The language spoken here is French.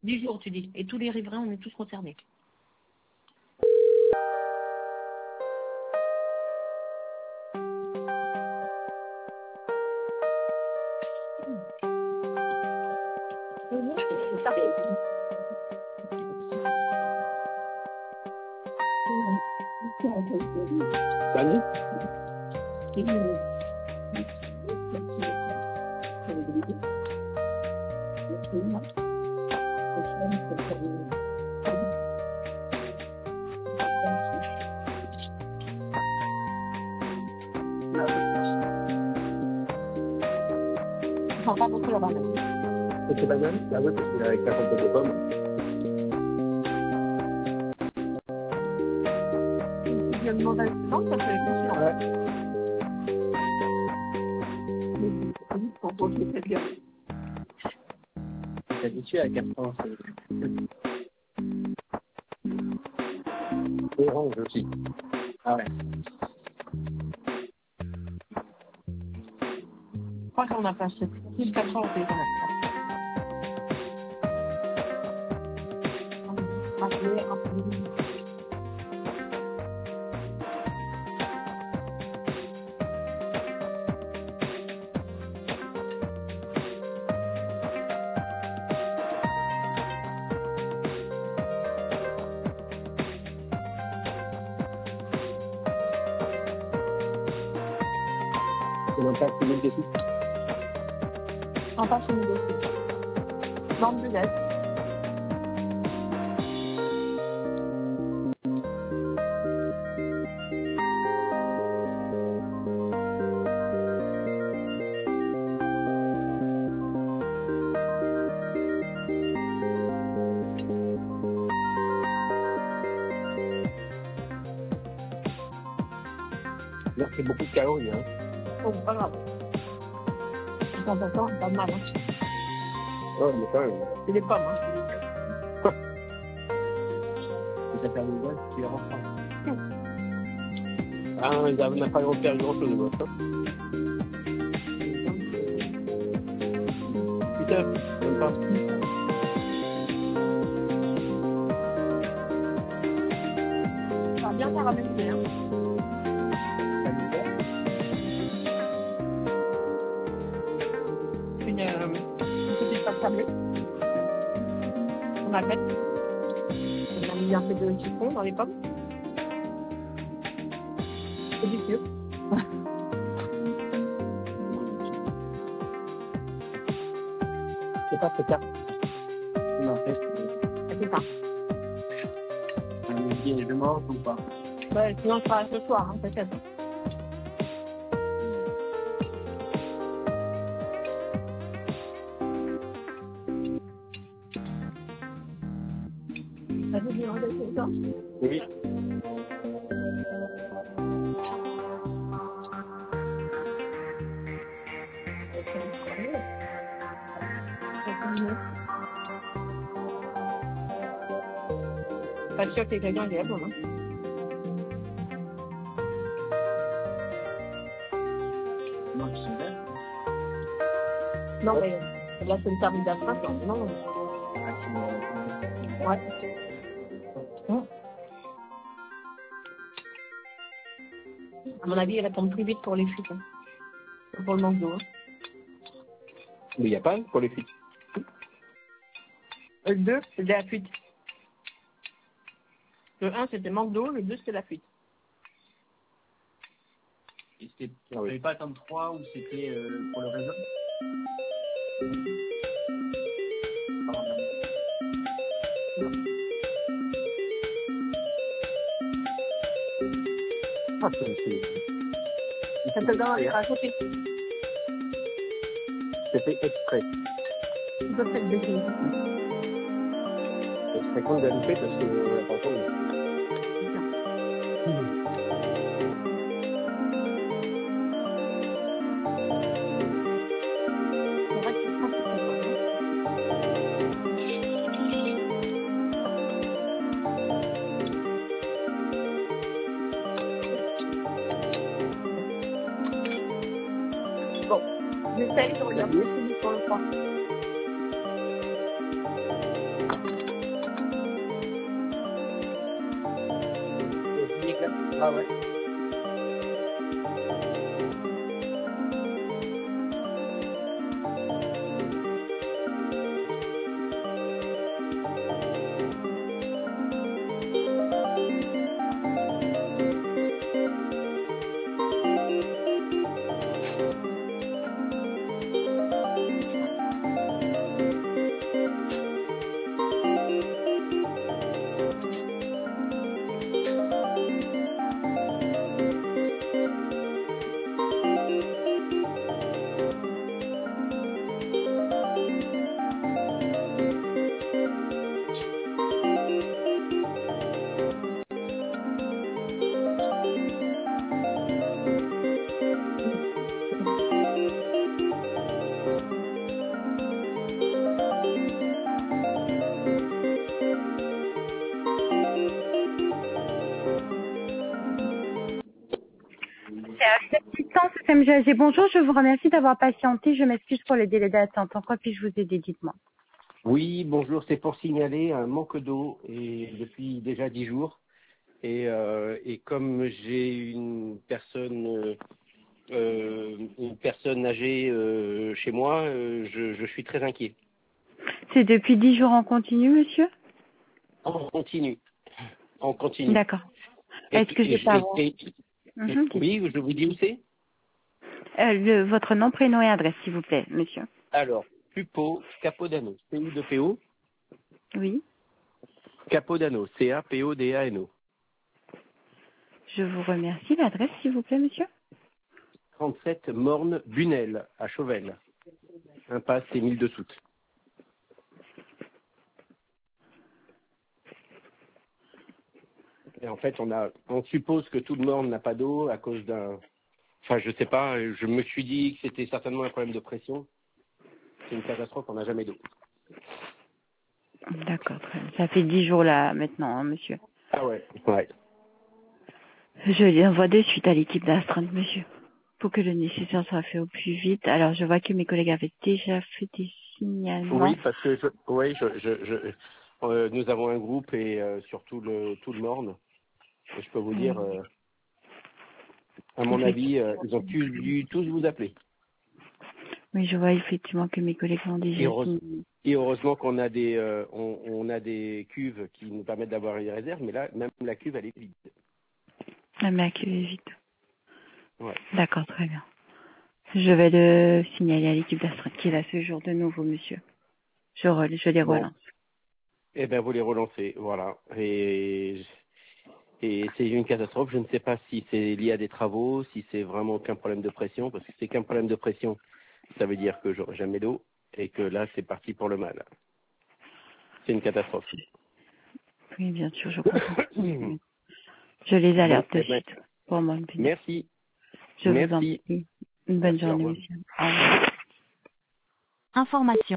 10 jours, tu dis. Et tous les riverains, on est tous concernés. Salut. Je sens pas beaucoup la banane. Et c'est banane? Ah oui, parce qu'il est avec la compote de pommes. Il y a une mauvaise non, ça fait le Ouais. T'es habitué à 400, c'est orange aussi. Ah ouais. Je crois qu'on a passé plus 4 ans au pays quand même. C'est même pas fini des tout. On passe une idée. Bande de lait. Là, c'est beaucoup de calories, hein. Oh, pas grave. De temps en temps, pas mal. Hein. Oh, mais quand même. C'est des pommes. Hein. Et ça fait des gosses, tu les reprends. Ah, on n'a pas repéré grand-chose, moi. Putain, même pas. Ça va bien caraméliser. Hein. Une petite pâte sablée. On la met. On a mis un peu de citron dans les pommes. C'est délicieux. C'est pas très tard. Non, en fait, C'est ça. midi et je mange ou pas? Ouais, sinon, je ferai ce soir, hein, peut-être. Ça fait bien, c'est ça. Oui. Pas sûr que les gagnants aient bon, hein. Moi, je suis vert. Non, mais là, c'est une service d'astreinte, non. Ah, c'est Ouais. À mon avis, ils répondent plus vite pour les fuites. Hein. Pour le manque d'eau. Hein. Mais il n'y a pas pour les fuites. Le 2, c'était la fuite. Le 1, c'était manque d'eau. Le 2, c'était la fuite. Et c'était, il n'y avait pas attendre 3 ou c'était pour le réseau? Ah, c'est... Ça te donne à côté. C'est fait exprès. Tu peux peut-être baisser. Je serais con de la louper parce que on l'a pas entendu. C'est vrai que c'est pas super. Bon, j'essaye de regarder sur le 3. Ah ouais. Assistance FMGAG, bonjour, je vous remercie d'avoir patienté. Je m'excuse pour les délais d'attente. En quoi puis-je vous aider, dites-moi. Oui, bonjour, c'est pour signaler un manque d'eau et depuis déjà 10 jours. Et comme j'ai une personne âgée chez moi, je suis très inquiet. C'est depuis 10 jours en continu, monsieur? On continue. On continue. D'accord. Est-ce que je peux avoir... Oui, je vous dis où c'est. Votre nom, prénom et adresse, s'il vous plaît, monsieur. Alors, Pupo Capodano, P-U-P-O. Oui. Capodano, C-A-P-O-D-A-N-O. Je vous remercie. L'adresse, s'il vous plaît, monsieur. 37 Morne Bunel, à Chauvel. Impasse Émile de Soute. Et en fait, on suppose que tout le Morne n'a pas d'eau à cause d'un... Enfin, je sais pas, je me suis dit que c'était certainement un problème de pression. C'est une catastrophe, on n'a jamais d'eau. D'accord, très bien. Ça fait 10 jours là, maintenant, hein, monsieur. Ah ouais. Ouais. Je les envoie de suite à l'équipe d'astreinte, monsieur, pour que le nécessaire soit fait au plus vite. Alors, je vois que mes collègues avaient déjà fait des signalements. Oui, parce que nous avons un groupe et sur tout le Morne. Et je peux vous dire, à mon avis, ils ont dû tous vous appeler. Oui, je vois effectivement que mes collègues ont déjà signé. Et heureusement qu'on a on a des cuves qui nous permettent d'avoir les réserves, mais là, même la cuve, elle est vide. Même la queue est vide. Ouais. D'accord, très bien. Je vais le signaler à l'équipe d'astreinte qui est là ce jour de nouveau, monsieur. Je les relance. Eh bien, vous les relancez, voilà. Et c'est une catastrophe. Je ne sais pas si c'est lié à des travaux, si c'est vraiment qu'un problème de pression, parce que c'est qu'un problème de pression, ça veut dire que j'aurai jamais d'eau, et que là, c'est parti pour le mal. C'est une catastrophe. Oui, bien sûr, je comprends. Je les alerte de suite. Pour moi, merci. Je vous en prie. Une bonne journée, monsieur. Au revoir. Information.